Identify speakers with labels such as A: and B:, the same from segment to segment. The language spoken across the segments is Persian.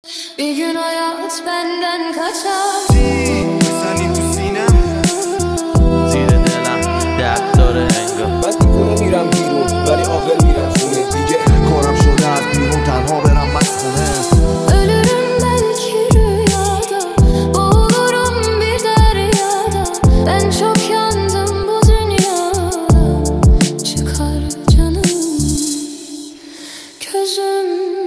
A: Bir gün hayat benden kaçar.
B: بزنین تو سینم
C: زیر دلم درد داره انگار
D: من دیوونه میرم بیرون ولی عاقل میرم خونه دیگه.
E: کارم شده از بیرون تنها برم مسخونه.
A: Ölürüm belki rüyada, boğulurum bir deryada. Ben çok yandım bu dünyada. Çıkar canım, gözüm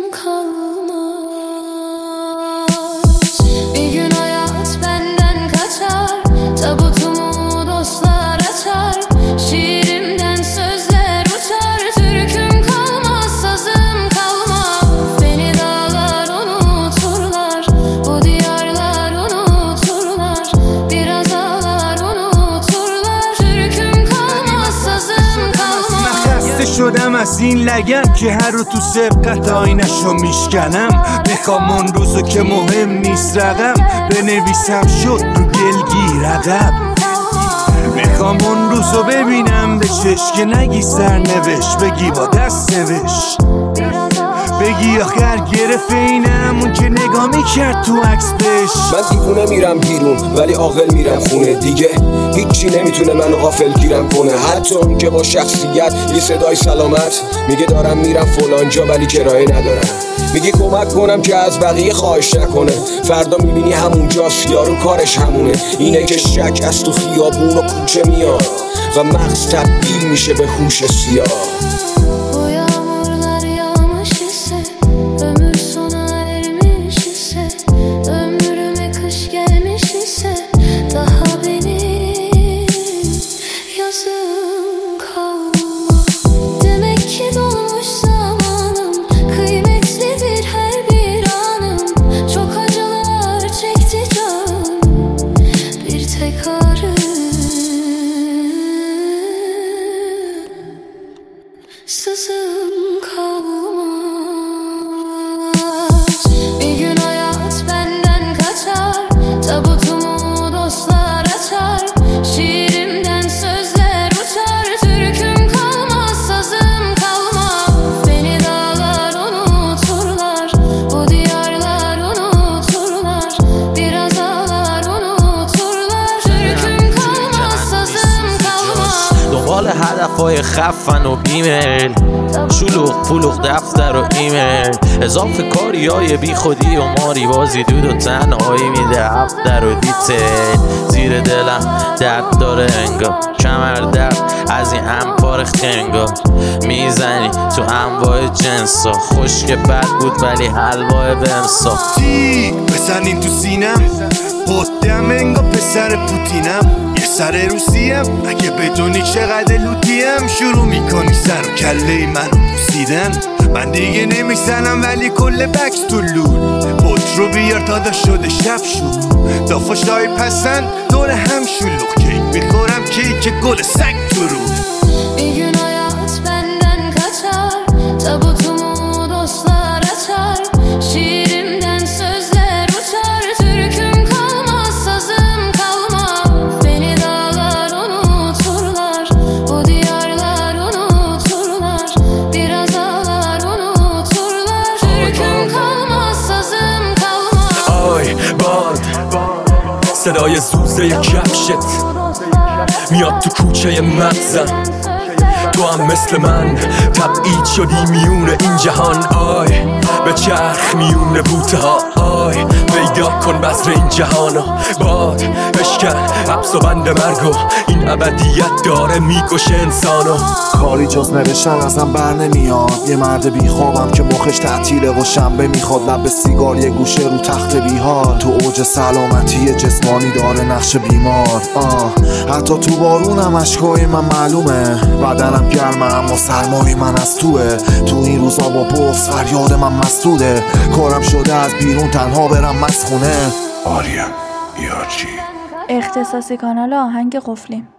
A: kalmaz. Bir gün hayat benden kaçar, tabutumu dostlar açar. Şiirimden sözler uçar, türküm kalmaz, sazım kalmaz. Beni dağlar unuturlar, bu diyarlar unuturlar. Biraz ağlar unuturlar, türküm kalmaz, sazım kalmaz.
B: خسته شدم از این لگن که هر رو تو سبقت آینشو میشکنم. میخوام اون روزو که مهم نیست رقم بنویسم شد رو گلگیر عقب. میخوام اون روزو ببینم به چشم که نگی سرنوشت بگی با دست نوشت. بگی آخر گرفت اینم اون که نگاه میکرد تو عکس بهش.
D: من دیوونه میرم بیرون ولی عاقل میرم خونه دیگه. هیچی نمیتونه منو غافل گیرم کنه، حتی اون که با شخصیت یه صدای سلامت میگه دارم میرم فلان جا ولی کرایه ندارم. میگه کمک کنم که از بقیه خواهش نکنه، فردا میبینی همونجاست یارو کارش همونه. اینه که شک از تو خیابون و کوچه میاد و مغز تبدیل میشه به هوش سیاه.
A: Bu yağmurlar yağmış ise, ömür sona ermiş ise, ömrüme kış gelmiş ise, daha benim yazım kalmaz. Demek ki dolmuş zamanım, kıymetlidir her bir anım. Çok acılar çekti canım, bir tek ağrı sızım kalmaz. Bir gün hayat benden kaçar, tabutumu dostlar açar. Şiirimden sözler uçar, türküm kalmaz, sazım kalmaz. Beni dağlar unuturlar, bu diyarlar unuturlar. Biraz ağlar unuturlar, türküm kalmaz, sazım kalmaz.
C: دنبال هدفهای خفن و بیمیل، شلوغ پلوغ دفتر و ایمیل، اضافه کاری های بی خودی و ماری بازی دود و تنهایی میده هفتر و دیتیل. زیر دلم درد داره انگار، کمر درد از این انبار خنگا میزنی تو انواع جنسا. خشک بد بود ولی حلوای بمسا.
B: بزنین تو سینم قدم انگار پسر پوتینم. یه سر روسیم اگه بدونی چقدر لوتیم. شروع میکنی سر و کله منو بوسیدن. من دیگه نمیزنم ولی کل بکس تو لول. بوت رو بیار تا شده شب شد دافاشای پسند دور هم شلوغ. کیک میخورم کیک گل سگ تو رو.
A: Bir gün hayat benden kaçar, tabutumu dostlar açar. Şiirimden sözler uçar, türküm kalmaz, sazım kalmaz. Beni dağlar unuturlar, bu diyarlar unuturlar. Biraz ağlar unuturlar, türküm kalmaz, sazım kalmaz.
F: آی باد صدای زوزه کفشت میاد تو کوچه مغزم. تو هم مثل من تبعید شدی میونه این جهان. آی به چرخ میونه بوته ها. آی پیدا کن بذر این جهانو. باد بشکن حبس و بند مرگو، این ابدیت داره میکشه انسانو.
E: کاری جز نوشتن ازم بر نمیاد. یه مرد بیخوابم که مخش تعطیله و شنبه میخواد. لب سیگار یه گوشه رو تخت بیهار. تو اوج سلامتی جسمانی داره نقش بیمار. حتی تو بارونم اشکای من معلومه. بدنم گرمه اما سرمای من از توه. تو این روزا با بغض فریاد من مسدوده. کارم شده از بیرون تنها برم مسخونه.
B: آریم یا چی؟
G: اختصاصی کانال آهنگ قفلی.